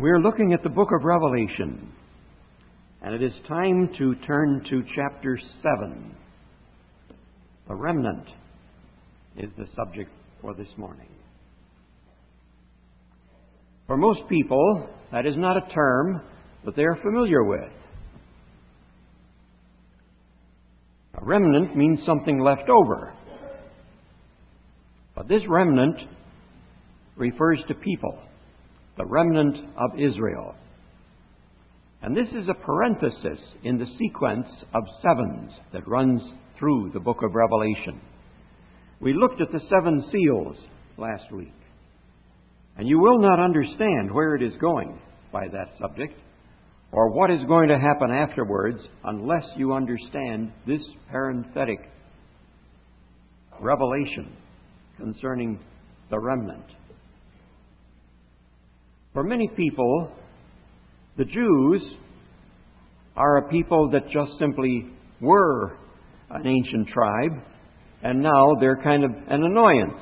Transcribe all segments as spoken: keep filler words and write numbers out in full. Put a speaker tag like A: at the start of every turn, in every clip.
A: We're looking at the book of Revelation, and it is time to turn to chapter seven. The remnant is the subject for this morning. For most people, that is not a term that they are familiar with. A remnant means something left over. But this remnant refers to people, the remnant of Israel. And this is a parenthesis in the sequence of sevens that runs through the book of Revelation. We looked at the seven seals last week. And you will not understand where it is going by that subject, or what is going to happen afterwards, unless you understand this parenthetic revelation concerning the remnant. For many people, the Jews are a people that just simply were an ancient tribe, and now they're kind of an annoyance.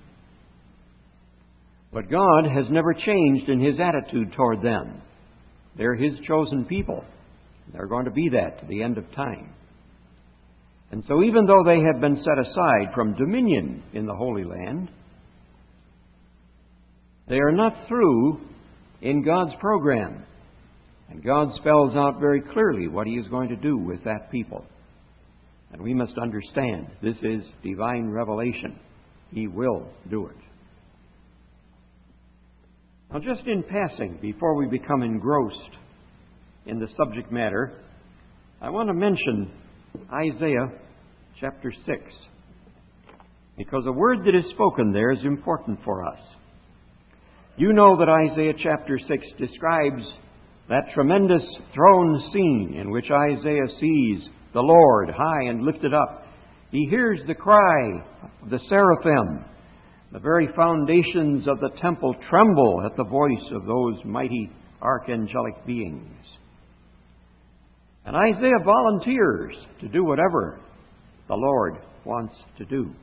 A: But God has never changed in His attitude toward them. They're His chosen people. They're going to be that to the end of time. And so even though they have been set aside from dominion in the Holy Land, they are not through in God's program. And God spells out very clearly what He is going to do with that people. And we must understand this is divine revelation. He will do it. Now, just in passing, before we become engrossed in the subject matter, I want to mention Isaiah chapter six, because a word that is spoken there is important for us. You know that Isaiah chapter six describes that tremendous throne scene in which Isaiah sees the Lord high and lifted up. He hears the cry of the seraphim. The very foundations of the temple tremble at the voice of those mighty archangelic beings. And Isaiah volunteers to do whatever the Lord wants to do.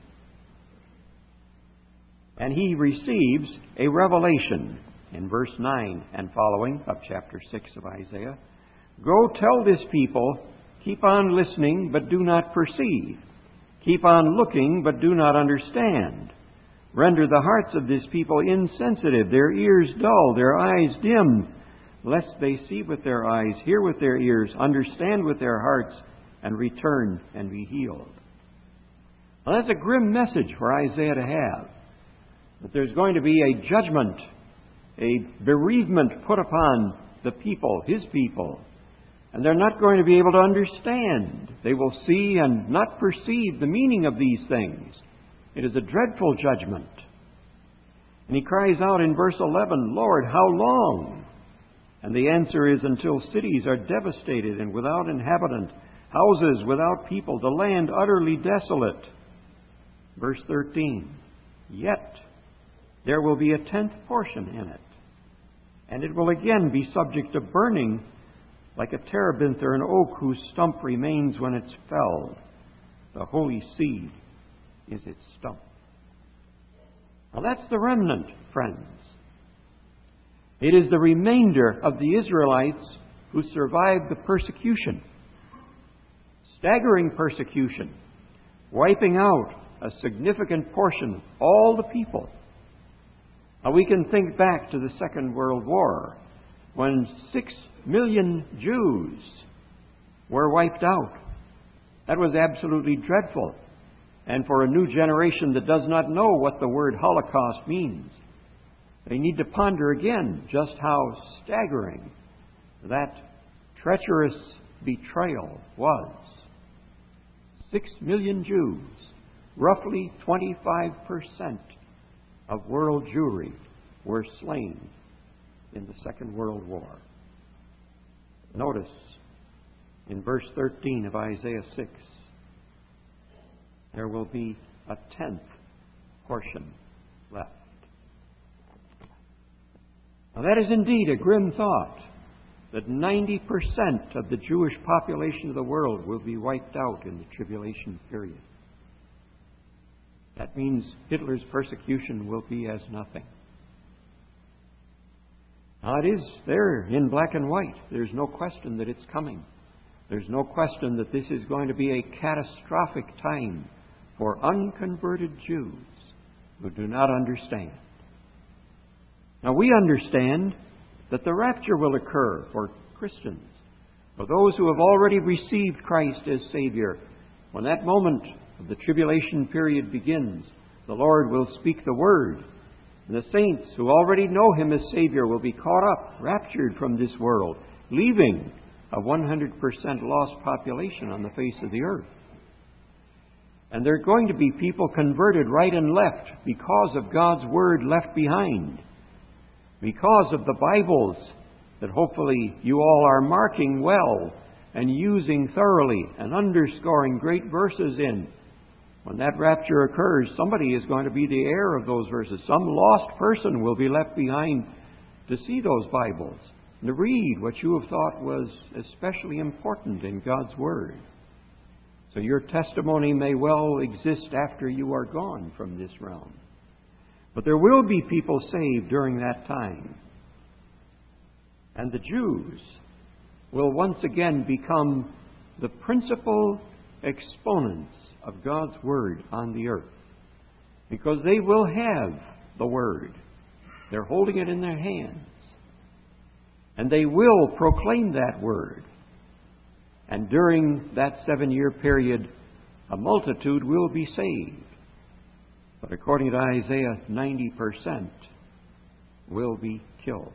A: And he receives a revelation in verse nine and following of chapter six of Isaiah. Go tell this people, keep on listening, but do not perceive. Keep on looking, but do not understand. Render the hearts of this people insensitive, their ears dull, their eyes dim, lest they see with their eyes, hear with their ears, understand with their hearts, and return and be healed. Now, that's a grim message for Isaiah to have. That there's going to be a judgment, a bereavement put upon the people, His people. And they're not going to be able to understand. They will see and not perceive the meaning of these things. It is a dreadful judgment. And he cries out in verse eleven, Lord, how long? And the answer is, until cities are devastated and without inhabitant, houses without people, the land utterly desolate. Verse thirteen, yet there will be a tenth portion in it, and it will again be subject to burning, like a terebinth or an oak whose stump remains when it's felled. The holy seed is its stump. Now that's the remnant, friends. It is the remainder of the Israelites who survived the persecution. Staggering persecution, wiping out a significant portion of all the people. Now we can think back to the Second World War, when six million Jews were wiped out. That was absolutely dreadful. And for a new generation that does not know what the word Holocaust means, they need to ponder again just how staggering that treacherous betrayal was. Six million Jews, roughly twenty-five percent of world Jewry, were slain in the Second World War. Notice in verse thirteen of Isaiah six, there will be a tenth portion left. Now that is indeed a grim thought, that ninety percent of the Jewish population of the world will be wiped out in the tribulation period. That means Hitler's persecution will be as nothing. Now, it is there in black and white. There's no question that it's coming. There's no question that this is going to be a catastrophic time for unconverted Jews who do not understand. Now, we understand that the rapture will occur for Christians, for those who have already received Christ as Savior. When that moment of the tribulation period begins, the Lord will speak the word, and the saints who already know Him as Savior will be caught up, raptured from this world, leaving a one hundred percent lost population on the face of the earth. And there are going to be people converted right and left because of God's Word left behind, because of the Bibles that hopefully you all are marking well and using thoroughly and underscoring great verses in. When that rapture occurs, somebody is going to be the heir of those verses. Some lost person will be left behind to see those Bibles and to read what you have thought was especially important in God's Word. So your testimony may well exist after you are gone from this realm. But there will be people saved during that time. And the Jews will once again become the principal exponents of God's Word on the earth, because they will have the Word. They're holding it in their hands. And they will proclaim that Word. And during that seven-year period, a multitude will be saved. But according to Isaiah, ninety percent will be killed.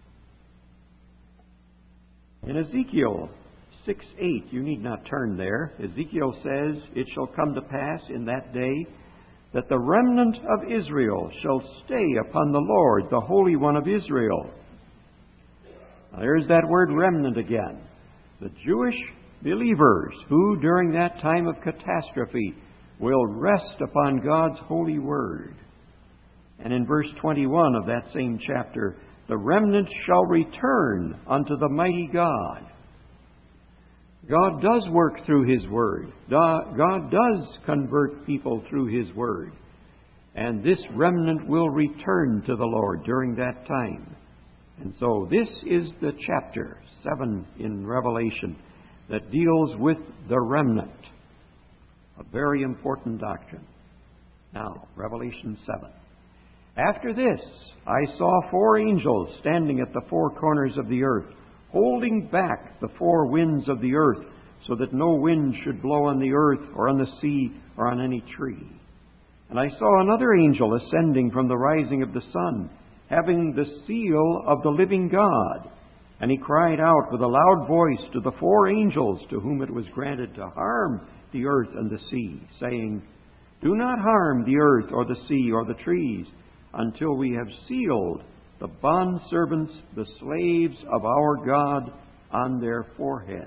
A: In Ezekiel six eight, you need not turn there. Ezekiel says, "It shall come to pass in that day that the remnant of Israel shall stay upon the Lord, the Holy One of Israel." Now, there's that word remnant again. The Jewish believers who, during that time of catastrophe, will rest upon God's holy word. And in verse twenty-one of that same chapter, the remnant shall return unto the mighty God. God does work through His Word. God does convert people through His Word. And this remnant will return to the Lord during that time. And so this is the chapter seven in Revelation that deals with the remnant. A very important doctrine. Now, Revelation seven. "After this, I saw four angels standing at the four corners of the earth, holding back the four winds of the earth, so that no wind should blow on the earth or on the sea or on any tree. And I saw another angel ascending from the rising of the sun, having the seal of the living God. And he cried out with a loud voice to the four angels to whom it was granted to harm the earth and the sea, saying, Do not harm the earth or the sea or the trees, until we have sealed the bondservants, the slaves of our God, on their foreheads."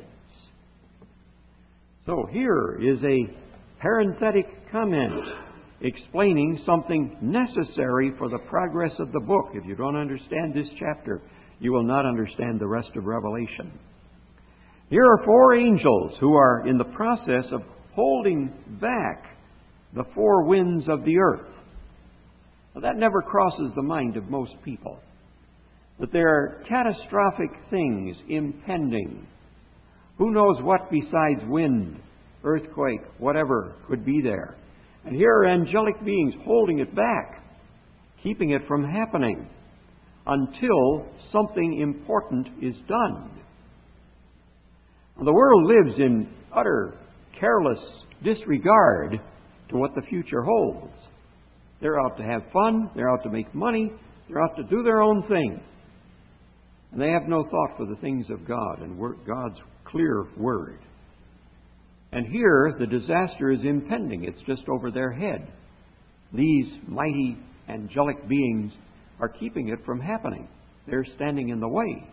A: So here is a parenthetic comment explaining something necessary for the progress of the book. If you don't understand this chapter, you will not understand the rest of Revelation. Here are four angels who are in the process of holding back the four winds of the earth. Now, that never crosses the mind of most people, that there are catastrophic things impending. Who knows what besides wind, earthquake, whatever could be there? And here are angelic beings holding it back, keeping it from happening until something important is done. The world lives in utter, careless disregard to what the future holds. They're out to have fun, they're out to make money, they're out to do their own thing. And they have no thought for the things of God and God's clear word. And here the disaster is impending. It's just over their head. These mighty angelic beings are keeping it from happening. They're standing in the way.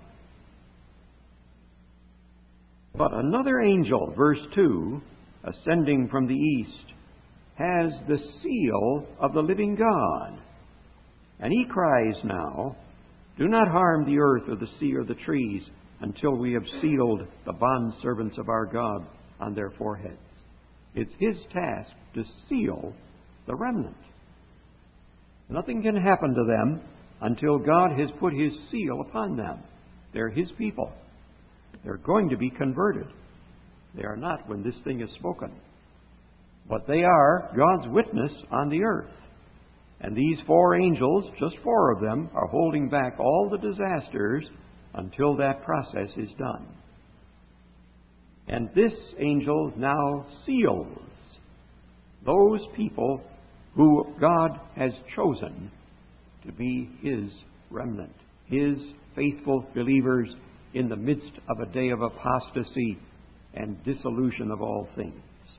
A: But another angel, verse two, ascending from the east, has the seal of the living God. And he cries now, Do not harm the earth or the sea or the trees until we have sealed the bondservants of our God on their foreheads. It's his task to seal the remnant. Nothing can happen to them until God has put His seal upon them. They're His people. They're going to be converted. They are not when this thing is spoken. But they are God's witness on the earth. And these four angels, just four of them, are holding back all the disasters until that process is done. And this angel now seals those people who God has chosen to be His remnant, His faithful believers in the midst of a day of apostasy and dissolution of all things.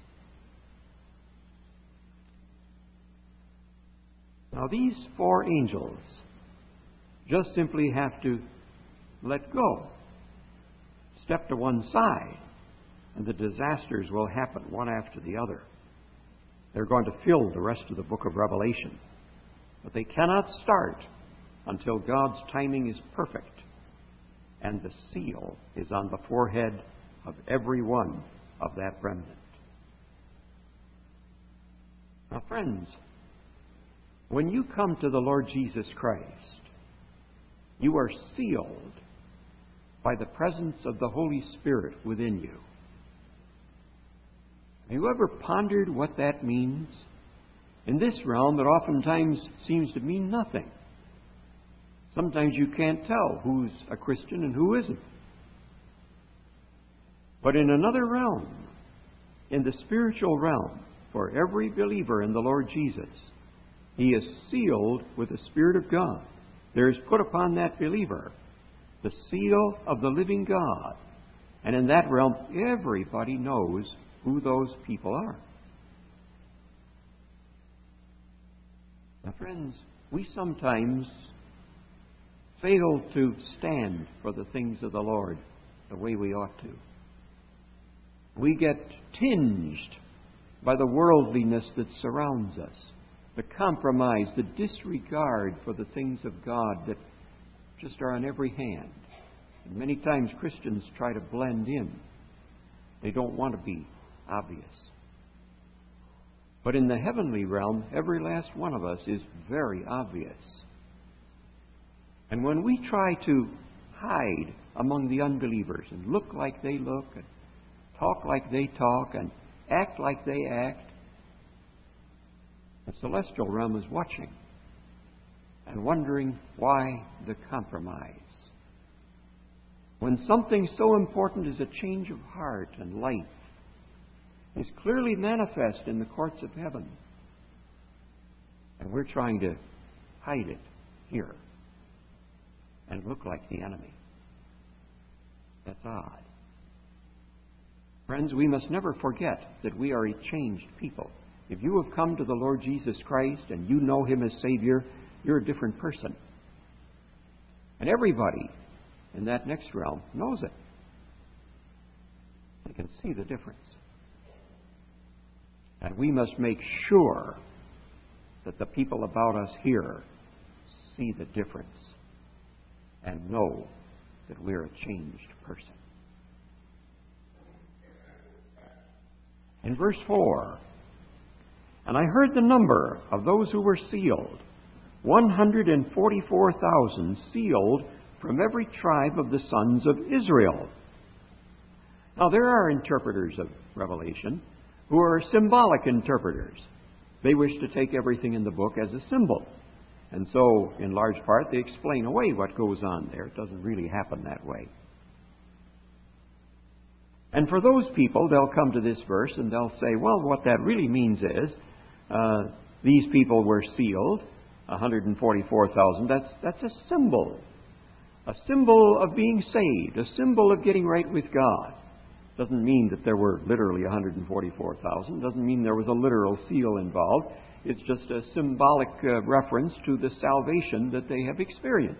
A: Now, these four angels just simply have to let go, step to one side, and the disasters will happen one after the other. They're going to fill the rest of the book of Revelation. But they cannot start until God's timing is perfect and the seal is on the forehead of every one of that remnant. Now, friends, when you come to the Lord Jesus Christ, you are sealed by the presence of the Holy Spirit within you. Have you ever pondered what that means? In this realm, it oftentimes seems to mean nothing. Sometimes you can't tell who's a Christian and who isn't. But in another realm, in the spiritual realm, for every believer in the Lord Jesus, he is sealed with the Spirit of God. There is put upon that believer the seal of the living God. And in that realm, everybody knows who those people are. Now, friends, we sometimes fail to stand for the things of the Lord the way we ought to. We get tinged by the worldliness that surrounds us, the compromise, the disregard for the things of God that just are on every hand. And many times Christians try to blend in. They don't want to be obvious. But in the heavenly realm, every last one of us is very obvious. And when we try to hide among the unbelievers and look like they look and talk like they talk and act like they act, the celestial realm is watching and wondering why the compromise. When something so important as a change of heart and life is clearly manifest in the courts of heaven, and we're trying to hide it here and look like the enemy. That's odd. Friends, we must never forget that we are a changed people. If you have come to the Lord Jesus Christ and you know Him as Savior, you're a different person. And everybody in that next realm knows it. They can see the difference. And we must make sure that the people about us here see the difference and know that we're a changed person. In verse four, and I heard the number of those who were sealed, one hundred forty-four thousand sealed from every tribe of the sons of Israel. Now, there are interpreters of Revelation who are symbolic interpreters. They wish to take everything in the book as a symbol. And so, in large part, they explain away what goes on there. It doesn't really happen that way. And for those people, they'll come to this verse and they'll say, well, what that really means is uh, these people were sealed, one hundred forty-four thousand. That's, that's a symbol. A symbol of being saved. A symbol of getting right with God. Doesn't mean that there were literally one hundred forty-four thousand. Doesn't mean there was a literal seal involved. It's just a symbolic uh, reference to the salvation that they have experienced.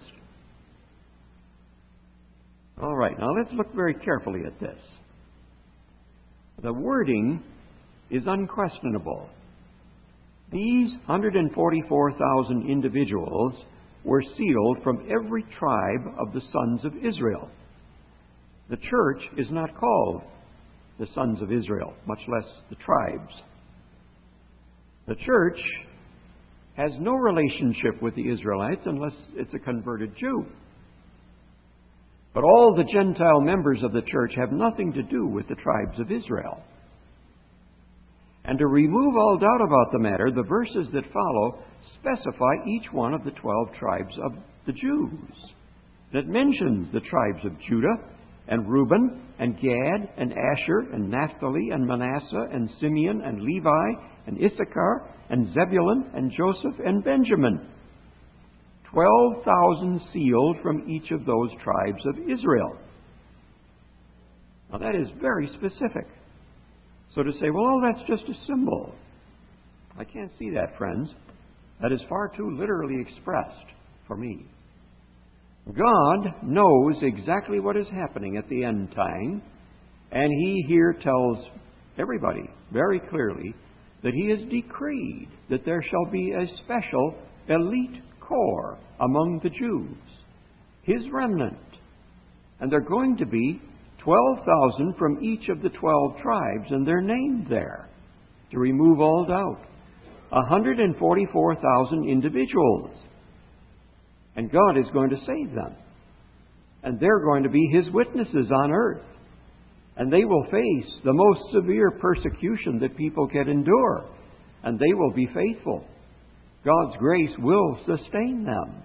A: All right, now let's look very carefully at this. The wording is unquestionable. These one hundred forty-four thousand individuals were sealed from every tribe of the sons of Israel. The church is not called the sons of Israel, much less the tribes. The church has no relationship with the Israelites unless it's a converted Jew. But all the Gentile members of the church have nothing to do with the tribes of Israel. And to remove all doubt about the matter, the verses that follow specify each one of the twelve tribes of the Jews. That mentions the tribes of Judah and Reuben and Gad and Asher and Naphtali and Manasseh and Simeon and Levi and Issachar and Zebulun and Joseph and Benjamin. Twelve thousand sealed from each of those tribes of Israel. Now that is very specific. So to say, well, oh, that's just a symbol. I can't see that, friends. That is far too literally expressed for me. God knows exactly what is happening at the end time, and He here tells everybody very clearly that He has decreed that there shall be a special elite corps among the Jews, His remnant. And they're going to be twelve thousand from each of the twelve tribes, and they're named there to remove all doubt. one hundred forty-four thousand individuals. And God is going to save them. And they're going to be His witnesses on earth. And they will face the most severe persecution that people can endure. And they will be faithful. God's grace will sustain them.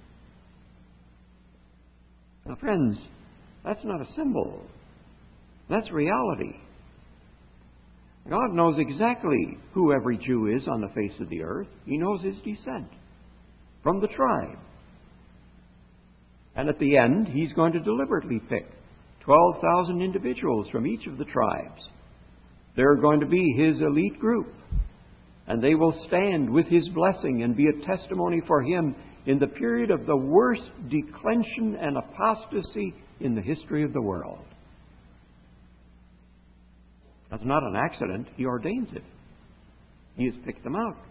A: Now, friends, that's not a symbol. That's reality. God knows exactly who every Jew is on the face of the earth. He knows his descent from the tribe. And at the end, He's going to deliberately pick twelve thousand individuals from each of the tribes. They're going to be His elite group. And they will stand with His blessing and be a testimony for Him in the period of the worst declension and apostasy in the history of the world. That's not an accident. He ordains it. He has picked them out.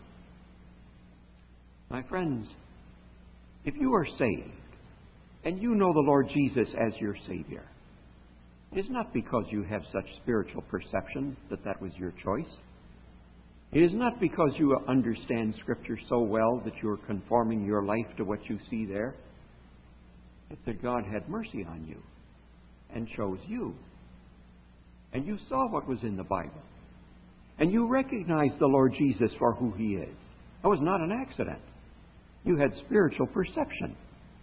A: My friends, if you are saved and you know the Lord Jesus as your Savior, it is not because you have such spiritual perception that that was your choice. It is not because you understand Scripture so well that you are conforming your life to what you see there. It's that God had mercy on you and chose you. And you saw what was in the Bible. And you recognized the Lord Jesus for who He is. That was not an accident. You had spiritual perception.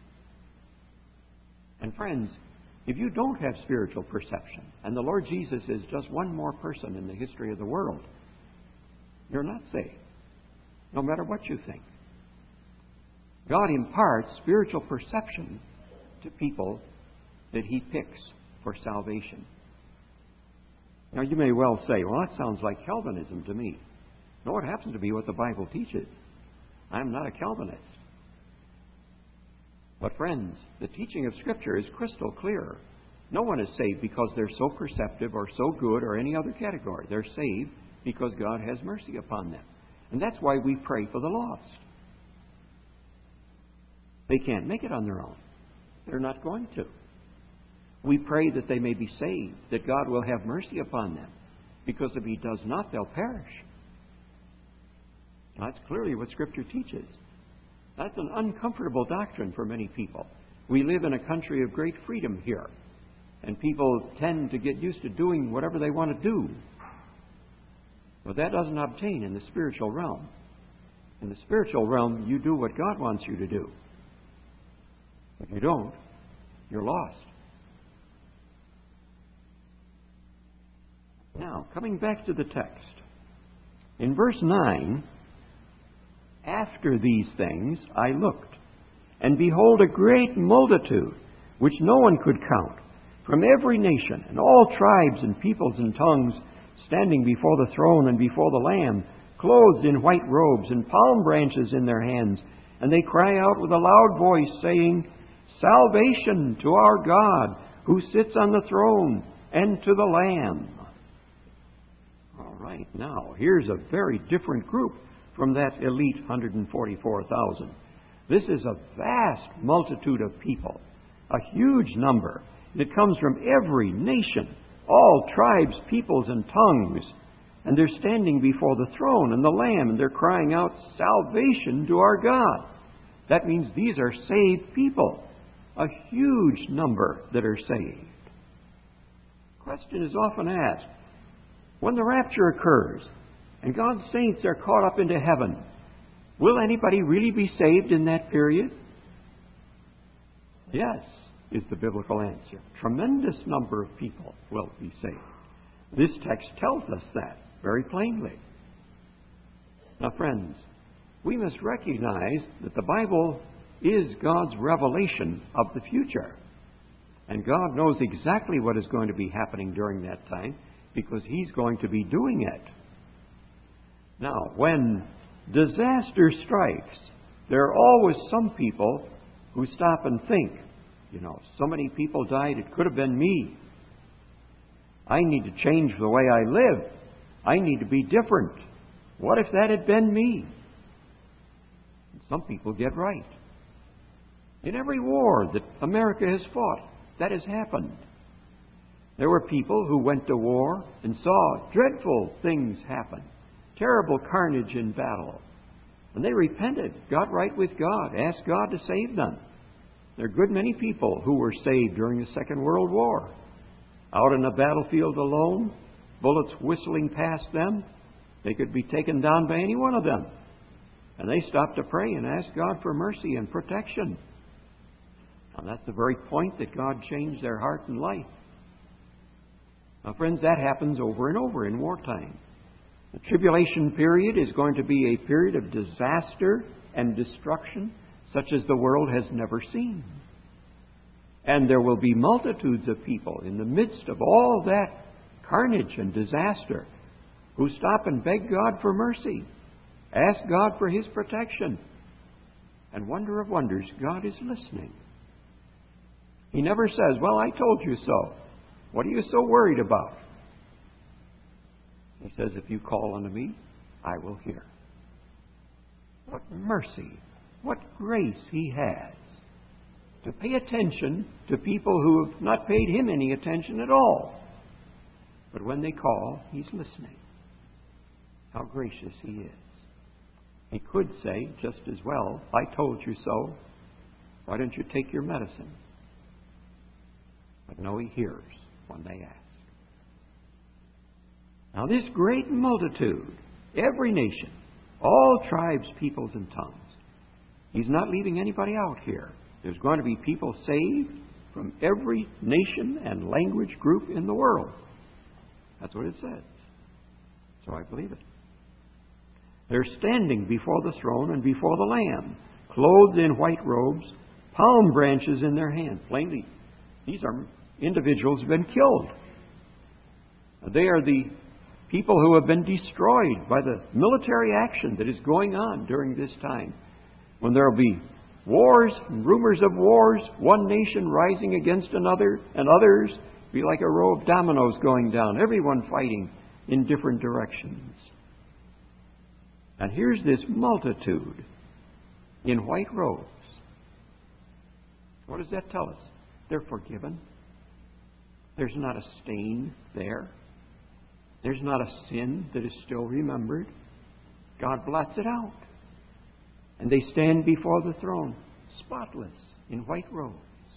A: And friends, if you don't have spiritual perception, and the Lord Jesus is just one more person in the history of the world, you're not saved, no matter what you think. God imparts spiritual perception to people that He picks for salvation. Now, you may well say, well, that sounds like Calvinism to me. No, it happens to be what the Bible teaches. I'm not a Calvinist. But friends, the teaching of Scripture is crystal clear. No one is saved because they're so perceptive or so good or any other category. They're saved because God has mercy upon them. And that's why we pray for the lost. They can't make it on their own. They're not going to. We pray that they may be saved, that God will have mercy upon them, because if He does not, they'll perish. That's clearly what Scripture teaches. That's an uncomfortable doctrine for many people. We live in a country of great freedom here, and people tend to get used to doing whatever they want to do. But that doesn't obtain in the spiritual realm. In the spiritual realm, you do what God wants you to do. If you don't, you're lost. Now, coming back to the text. In verse nine, after these things I looked, and behold, a great multitude, which no one could count, from every nation, and all tribes and peoples and tongues, standing before the throne and before the Lamb, clothed in white robes and palm branches in their hands. And they cry out with a loud voice, saying, Salvation to our God, who sits on the throne, and to the Lamb. All right, now, here's a very different group from that elite one hundred forty-four thousand. This is a vast multitude of people, a huge number. It comes from every nation, all tribes, peoples, and tongues. And they're standing before the throne and the Lamb, and they're crying out, "Salvation to our God." That means these are saved people. A huge number that are saved. The question is often asked, when the rapture occurs and God's saints are caught up into heaven, will anybody really be saved in that period? Yes, is the biblical answer. Tremendous number of people will be saved. This text tells us that very plainly. Now, friends, we must recognize that the Bible is God's revelation of the future. And God knows exactly what is going to be happening during that time because He's going to be doing it. Now, when disaster strikes, there are always some people who stop and think, you know, so many people died, it could have been me. I need to change the way I live. I need to be different. What if that had been me? And some people get right. In every war that America has fought, that has happened. There were people who went to war and saw dreadful things happen, terrible carnage in battle. And they repented, got right with God, asked God to save them. There are a good many people who were saved during the Second World War. Out on the battlefield alone, bullets whistling past them, they could be taken down by any one of them. And they stopped to pray and ask God for mercy and protection. And that's the very point that God changed their heart and life. Now, friends, that happens over and over in wartime. The tribulation period is going to be a period of disaster and destruction such as the world has never seen. And there will be multitudes of people in the midst of all that carnage and disaster who stop and beg God for mercy, ask God for His protection. And wonder of wonders, God is listening. He never says, "Well, I told you so. What are you so worried about?" He says, "If you call unto me, I will hear." What mercy, what grace He has to pay attention to people who have not paid Him any attention at all. But when they call, He's listening. How gracious He is. He could say just as well, "I told you so. Why don't you take your medicine?" But no, He hears when they ask. Now this great multitude, every nation, all tribes, peoples, and tongues, He's not leaving anybody out here. There's going to be people saved from every nation and language group in the world. That's what it says. So I believe it. They're standing before the throne and before the Lamb, clothed in white robes, palm branches in their hand. Plainly, these are individuals who have been killed. They are the people who have been destroyed by the military action that is going on during this time, when there will be wars and rumors of wars, one nation rising against another, and others be like a row of dominoes going down, everyone fighting in different directions. And here's this multitude in white robes. What does that tell us? They're forgiven. There's not a stain there. There's not a sin that is still remembered. God blots it out. And they stand before the throne, spotless, in white robes.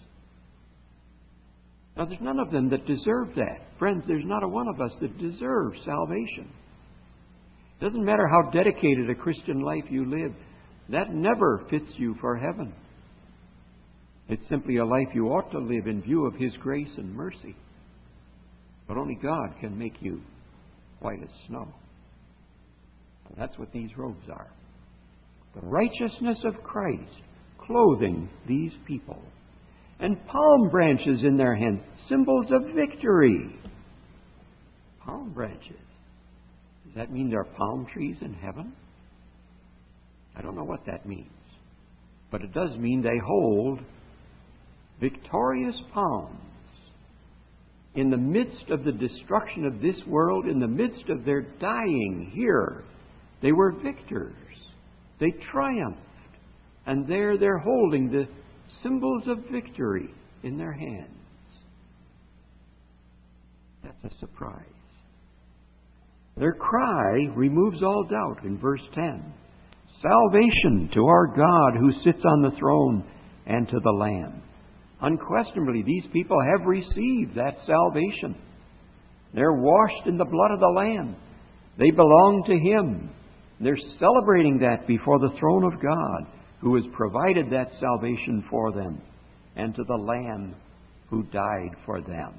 A: Now, there's none of them that deserve that. Friends, there's not a one of us that deserves salvation. It doesn't matter how dedicated a Christian life you live. That never fits you for heaven. It's simply a life you ought to live in view of His grace and mercy. But only God can make you white as snow. And that's what these robes are. The righteousness of Christ clothing these people. And palm branches in their hands, symbols of victory. Palm branches. Does that mean there are palm trees in heaven? I don't know what that means. But it does mean they hold victorious palms. In the midst of the destruction of this world, in the midst of their dying here, they were victors. They triumphed. And there they're holding the symbols of victory in their hands. That's a surprise. Their cry removes all doubt in verse ten. Salvation to our God who sits on the throne and to the Lamb. Unquestionably, these people have received that salvation. They're washed in the blood of the Lamb. They belong to Him. They're celebrating that before the throne of God, who has provided that salvation for them, and to the Lamb who died for them.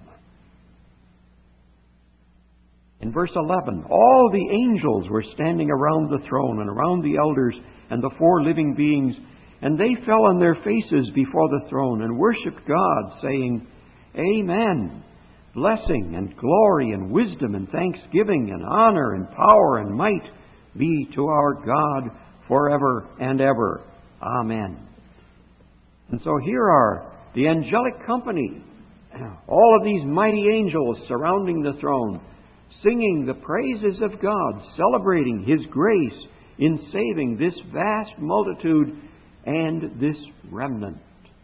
A: In verse eleven, all the angels were standing around the throne and around the elders and the four living beings, and they fell on their faces before the throne and worshipped God, saying, Amen. Blessing and glory and wisdom and thanksgiving and honor and power and might be to our God forever and ever. Amen. And so here are the angelic company, all of these mighty angels surrounding the throne, singing the praises of God, celebrating His grace in saving this vast multitude and this remnant.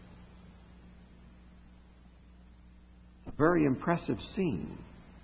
A: A very impressive scene.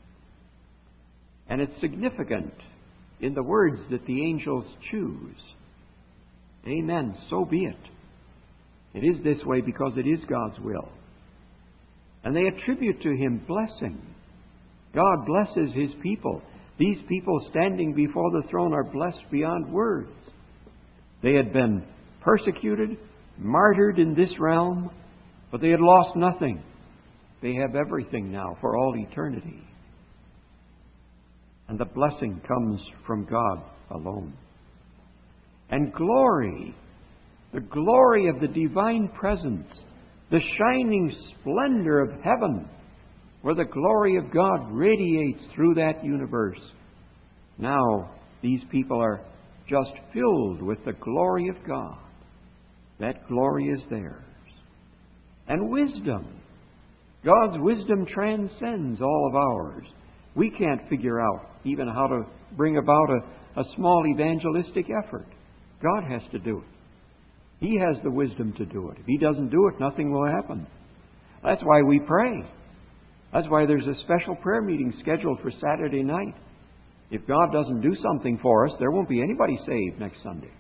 A: And it's significant in the words that the angels choose. Amen, so be it. It is this way because it is God's will. And they attribute to Him blessing. God blesses His people. These people standing before the throne are blessed beyond words. They had been persecuted, martyred in this realm, but they had lost nothing. They have everything now for all eternity. And the blessing comes from God alone. And glory, the glory of the divine presence, the shining splendor of heaven, where the glory of God radiates through that universe. Now, these people are just filled with the glory of God. That glory is theirs. And wisdom. God's wisdom transcends all of ours. We can't figure out even how to bring about a, a small evangelistic effort. God has to do it. He has the wisdom to do it. If He doesn't do it, nothing will happen. That's why we pray. That's why there's a special prayer meeting scheduled for Saturday night. If God doesn't do something for us, there won't be anybody saved next Sunday.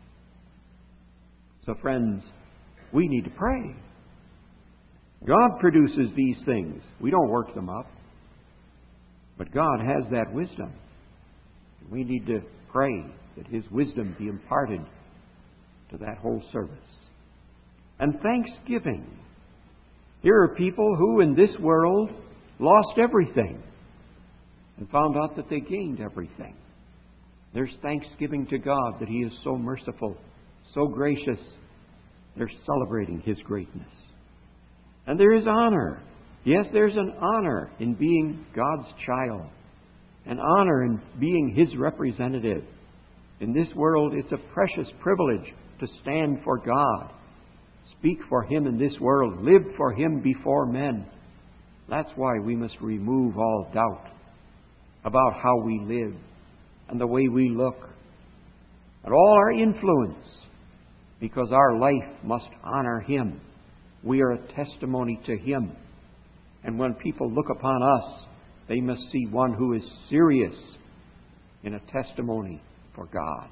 A: So friends, we need to pray. God produces these things. We don't work them up. But God has that wisdom. We need to pray that His wisdom be imparted to that whole service. And thanksgiving. Here are people who in this world lost everything and found out that they gained everything. There's thanksgiving to God that He is so merciful, so gracious. They're celebrating His greatness. And there is honor. Yes, there's an honor in being God's child. An honor in being His representative. In this world, it's a precious privilege to stand for God. Speak for Him in this world. Live for Him before men. That's why we must remove all doubt about how we live and the way we look and all our influence, because our life must honor Him. We are a testimony to Him. And when people look upon us, they must see one who is serious in a testimony for God.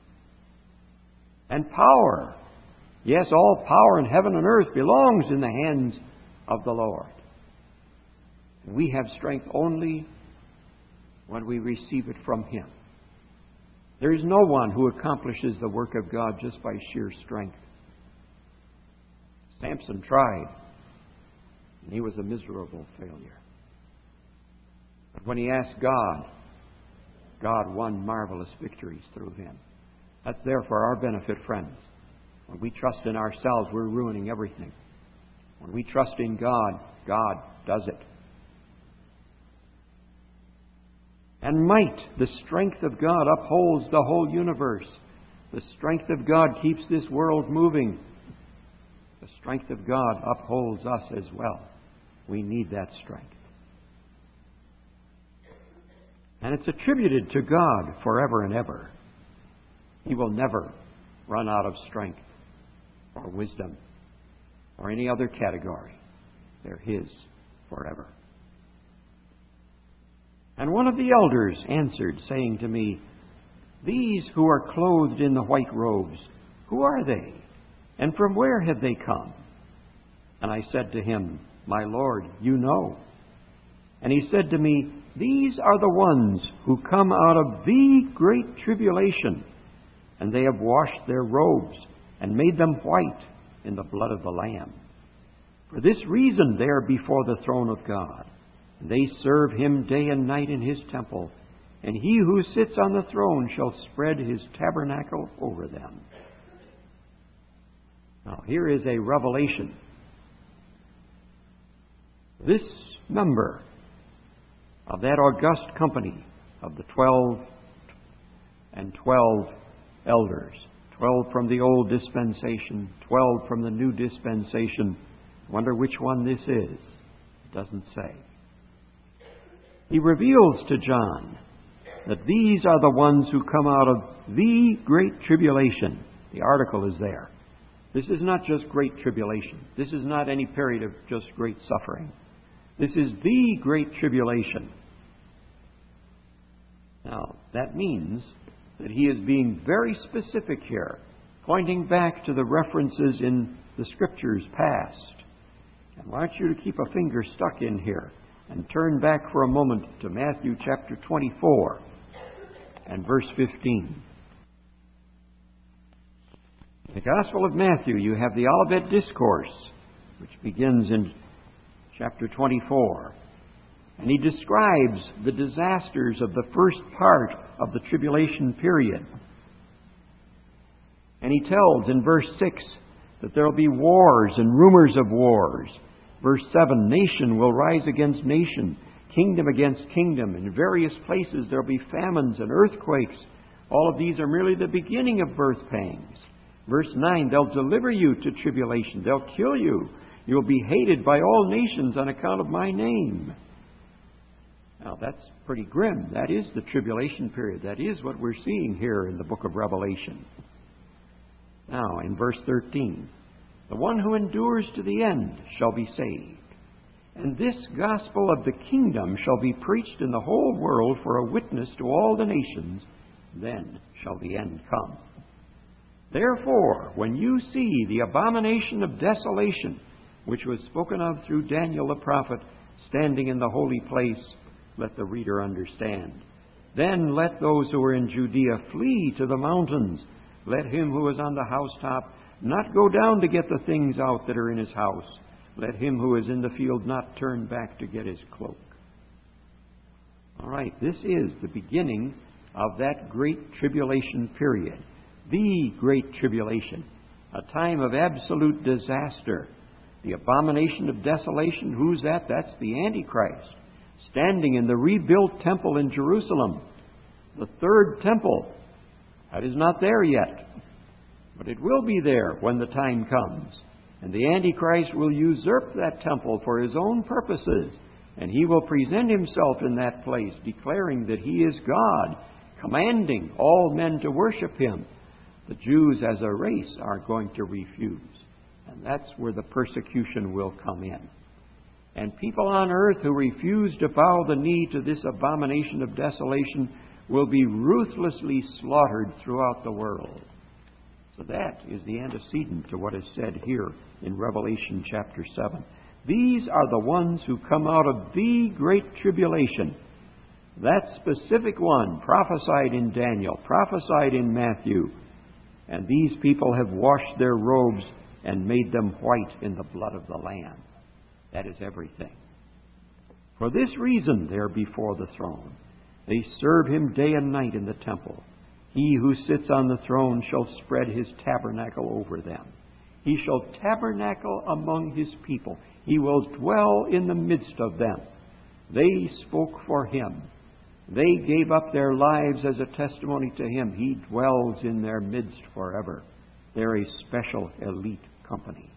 A: And power. Yes, all power in heaven and earth belongs in the hands of the Lord. We have strength only when we receive it from Him. There is no one who accomplishes the work of God just by sheer strength. Samson tried, and he was a miserable failure. But when he asked God, God won marvelous victories through him. That's there for our benefit, friends. When we trust in ourselves, we're ruining everything. When we trust in God, God does it. And might, the strength of God upholds the whole universe. The strength of God keeps this world moving. The strength of God upholds us as well. We need that strength. And it's attributed to God forever and ever. He will never run out of strength or wisdom or any other category. They're His forever. And one of the elders answered, saying to me, These who are clothed in the white robes, who are they? And from where have they come? And I said to him, My Lord, you know. And he said to me, These are the ones who come out of the great tribulation, and they have washed their robes and made them white in the blood of the Lamb. For this reason they are before the throne of God. And they serve Him day and night in His temple, and He who sits on the throne shall spread His tabernacle over them. Now, here is a revelation. This member of that august company of the twelve and twelve elders, twelve from the old dispensation, twelve from the new dispensation. Wonder which one this is. It doesn't say. He reveals to John that these are the ones who come out of the great tribulation. The article is there. This is not just great tribulation. This is not any period of just great suffering. This is the great tribulation. Now, that means that he is being very specific here, pointing back to the references in the Scriptures past. I want you to keep a finger stuck in here and turn back for a moment to Matthew chapter twenty-four and verse fifteen. In the Gospel of Matthew, you have the Olivet Discourse, which begins in chapter twenty-four. And he describes the disasters of the first part of the tribulation period. And he tells in verse six that there will be wars and rumors of wars. Verse seven, nation will rise against nation, kingdom against kingdom. In various places there will be famines and earthquakes. All of these are merely the beginning of birth pangs. Verse nine, they'll deliver you to tribulation. They'll kill you. You'll be hated by all nations on account of my name. Now, that's pretty grim. That is the tribulation period. That is what we're seeing here in the book of Revelation. Now, in verse thirteen, the one who endures to the end shall be saved. And this gospel of the kingdom shall be preached in the whole world for a witness to all the nations. Then shall the end come. Therefore, when you see the abomination of desolation, which was spoken of through Daniel the prophet, standing in the holy place, let the reader understand. Then let those who are in Judea flee to the mountains. Let him who is on the housetop not go down to get the things out that are in his house. Let him who is in the field not turn back to get his cloak. All right, this is the beginning of that great tribulation period. The great tribulation. A time of absolute disaster. The abomination of desolation, who's that? That's the Antichrist, standing in the rebuilt temple in Jerusalem. The third temple. That is not there yet. But it will be there when the time comes. And the Antichrist will usurp that temple for his own purposes. And he will present himself in that place, declaring that he is God, commanding all men to worship him. The Jews as a race are going to refuse. And that's where the persecution will come in. And people on earth who refuse to bow the knee to this abomination of desolation will be ruthlessly slaughtered throughout the world. So that is the antecedent to what is said here in Revelation chapter seven. These are the ones who come out of the great tribulation. That specific one prophesied in Daniel, prophesied in Matthew. And these people have washed their robes and made them white in the blood of the Lamb. That is everything. For this reason they are before the throne. They serve him day and night in the temple. He who sits on the throne shall spread his tabernacle over them. He shall tabernacle among his people. He will dwell in the midst of them. They spoke for him. They gave up their lives as a testimony to him. He dwells in their midst forever. They're a special elite company.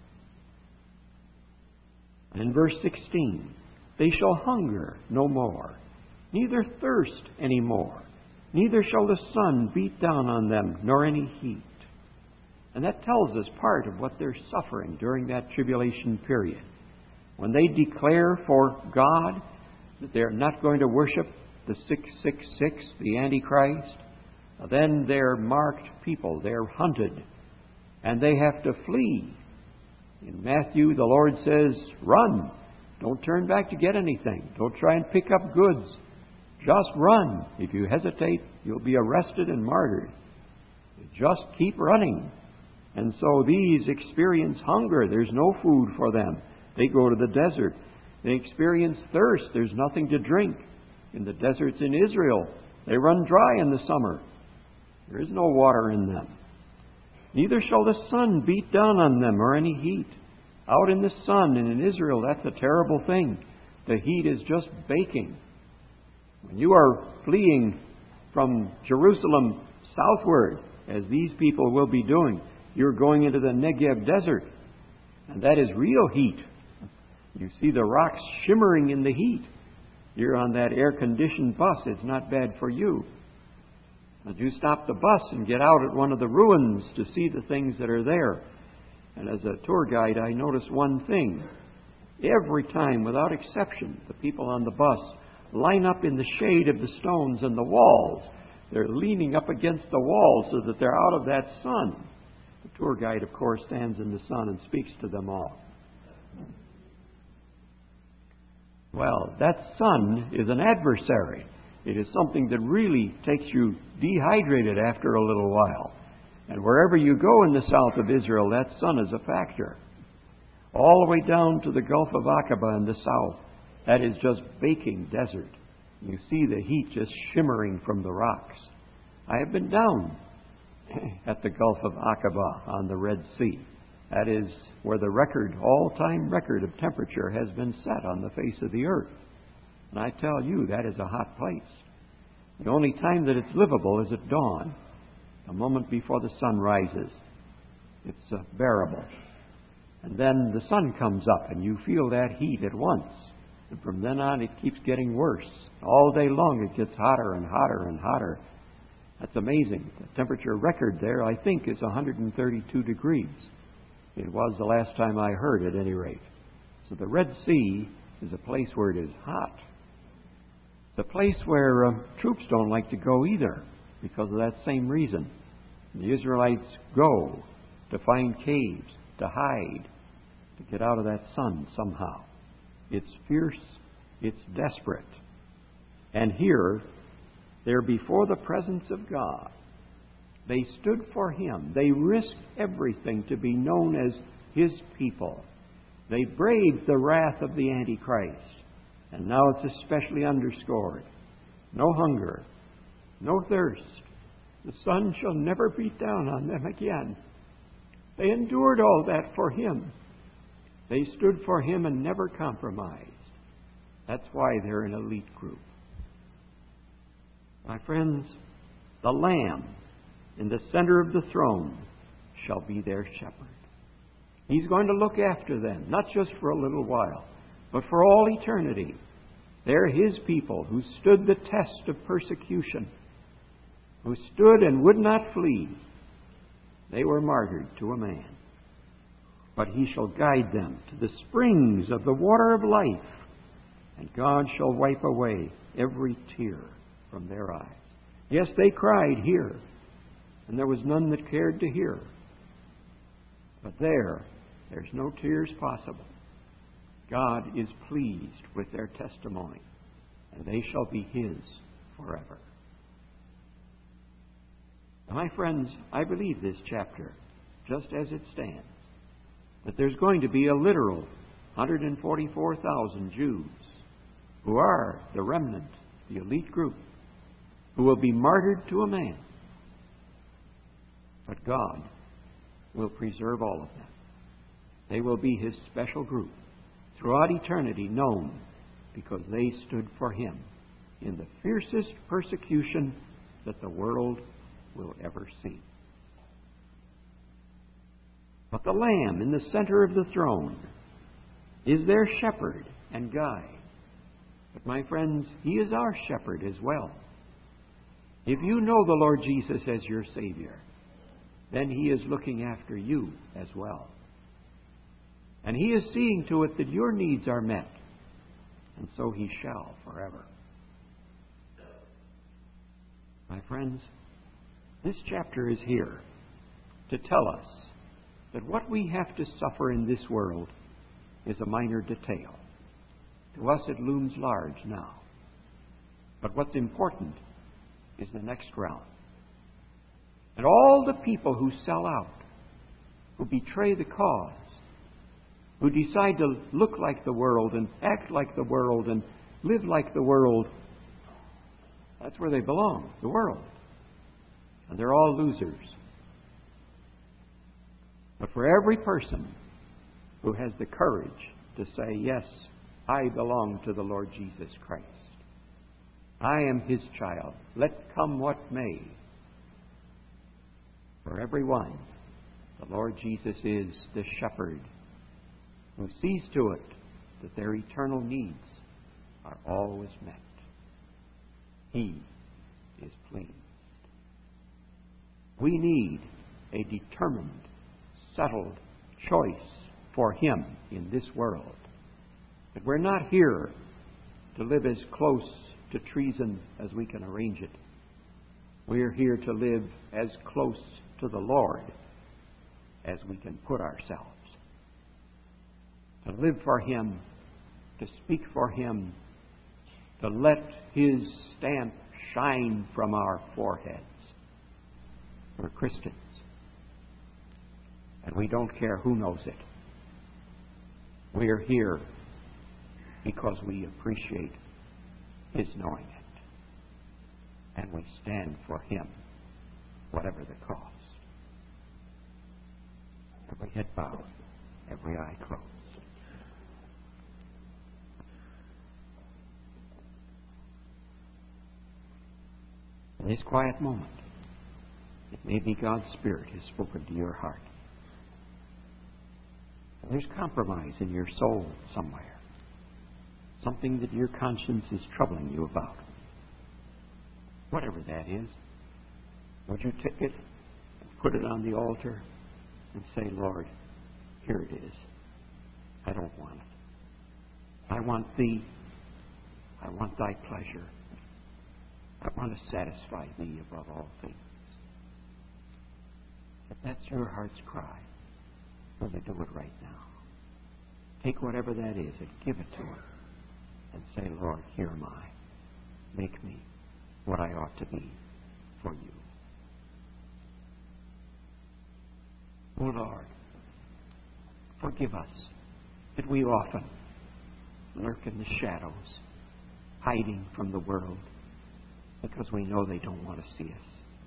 A: In verse sixteen, they shall hunger no more, neither thirst any more, neither shall the sun beat down on them, nor any heat. And that tells us part of what they're suffering during that tribulation period. When they declare for God that they're not going to worship the six six six, the Antichrist, then they're marked people. They're hunted. And they have to flee. In Matthew, the Lord says, run. Don't turn back to get anything. Don't try and pick up goods. Just run. If you hesitate, you'll be arrested and martyred. Just keep running. And so these experience hunger. There's no food for them. They go to the desert. They experience thirst. There's nothing to drink. In the deserts in Israel, they run dry in the summer. There is no water in them. Neither shall the sun beat down on them or any heat. Out in the sun and in Israel, that's a terrible thing. The heat is just baking. When you are fleeing from Jerusalem southward, as these people will be doing, you're going into the Negev desert. And that is real heat. You see the rocks shimmering in the heat. You're on that air-conditioned bus. It's not bad for you. But you stop the bus and get out at one of the ruins to see the things that are there. And as a tour guide, I noticed one thing. Every time, without exception, the people on the bus line up in the shade of the stones and the walls. They're leaning up against the walls so that they're out of that sun. The tour guide, of course, stands in the sun and speaks to them all. Well, that sun is an adversary. It is something that really takes you dehydrated after a little while. And wherever you go in the south of Israel, that sun is a factor. All the way down to the Gulf of Aqaba in the south, that is just baking desert. You see the heat just shimmering from the rocks. I have been down at the Gulf of Aqaba on the Red Sea. That is where the record, all-time record of temperature has been set on the face of the earth. And I tell you, that is a hot place. The only time that it's livable is at dawn, a moment before the sun rises. It's uh, bearable. And then the sun comes up and you feel that heat at once. And from then on it keeps getting worse. All day long it gets hotter and hotter and hotter. That's amazing. The temperature record there, I think, is one hundred thirty-two degrees. It was the last time I heard, at any rate. So the Red Sea is a place where it is hot. It's a place where uh, troops don't like to go either, because of that same reason. The Israelites go to find caves, to hide, to get out of that sun somehow. It's fierce, it's desperate. And here, they're before the presence of God. They stood for Him. They risked everything to be known as His people. They braved the wrath of the Antichrist. And now it's especially underscored. No hunger, no thirst. The sun shall never beat down on them again. They endured all that for Him. They stood for Him and never compromised. That's why they're an elite group. My friends, the Lamb in the center of the throne shall be their shepherd. He's going to look after them, not just for a little while, but for all eternity. They're His people who stood the test of persecution, who stood and would not flee. They were martyred to a man. But He shall guide them to the springs of the water of life, and God shall wipe away every tear from their eyes. Yes, they cried here, and there was none that cared to hear. But there, there's no tears possible. God is pleased with their testimony, and they shall be His forever. Now, my friends, I believe this chapter, just as it stands, that there's going to be a literal one hundred forty-four thousand Jews who are the remnant, the elite group, who will be martyred to a man. But God will preserve all of them. They will be His special group, throughout eternity known because they stood for Him in the fiercest persecution that the world will ever see. But the Lamb in the center of the throne is their shepherd and guide. But my friends, He is our shepherd as well. If you know the Lord Jesus as your Savior, then He is looking after you as well. And He is seeing to it that your needs are met. And so He shall forever. My friends, this chapter is here to tell us that what we have to suffer in this world is a minor detail. To us it looms large now. But what's important is the next realm. And all the people who sell out, who betray the cause, who decide to look like the world and act like the world and live like the world, that's where they belong, the world. And they're all losers. But for every person who has the courage to say, yes, I belong to the Lord Jesus Christ. I am His child. Let come what may. For every one, the Lord Jesus is the shepherd who sees to it that their eternal needs are always met. He is pleased. We need a determined, settled choice for Him in this world. That we're not here to live as close to treason as we can arrange it. We're here to live as close to the Lord as we can put ourselves. To live for Him, to speak for Him, to let His stamp shine from our foreheads. We're Christians. And we don't care who knows it. We're here because we appreciate His knowing it. And we stand for Him, whatever the cost. Every head bowed, every eye closed. In this quiet moment, it may be God's Spirit has spoken to your heart. There's compromise in your soul somewhere. Something that your conscience is troubling you about. Whatever that is, would you take it and put it on the altar and say, Lord, here it is. I don't want it. I want Thee. I want Thy pleasure. I want to satisfy Thee above all things. If that's your heart's cry, will you do it right now? Take whatever that is and give it to Him. And say, Lord, here am I. Make me what I ought to be for You. Oh Lord, forgive us that we often lurk in the shadows, hiding from the world because we know they don't want to see us.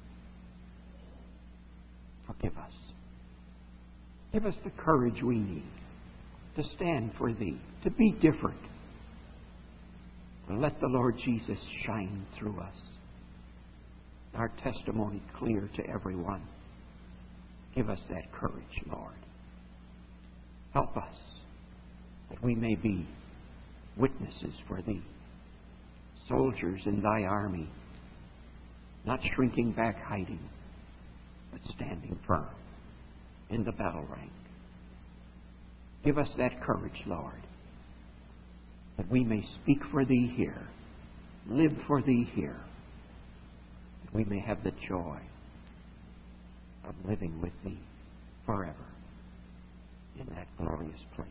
A: Forgive us. Give us the courage we need to stand for Thee, to be different. And let the Lord Jesus shine through us. Our testimony clear to everyone. Give us that courage, Lord. Help us that we may be witnesses for Thee, soldiers in Thy army, not shrinking back, hiding, but standing firm in the battle rank. Give us that courage, Lord, that we may speak for Thee here, live for Thee here, that we may have the joy of living with Thee forever in that glorious place.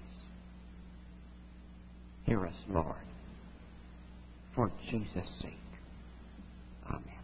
A: Hear us, Lord, for Jesus' sake. Amen.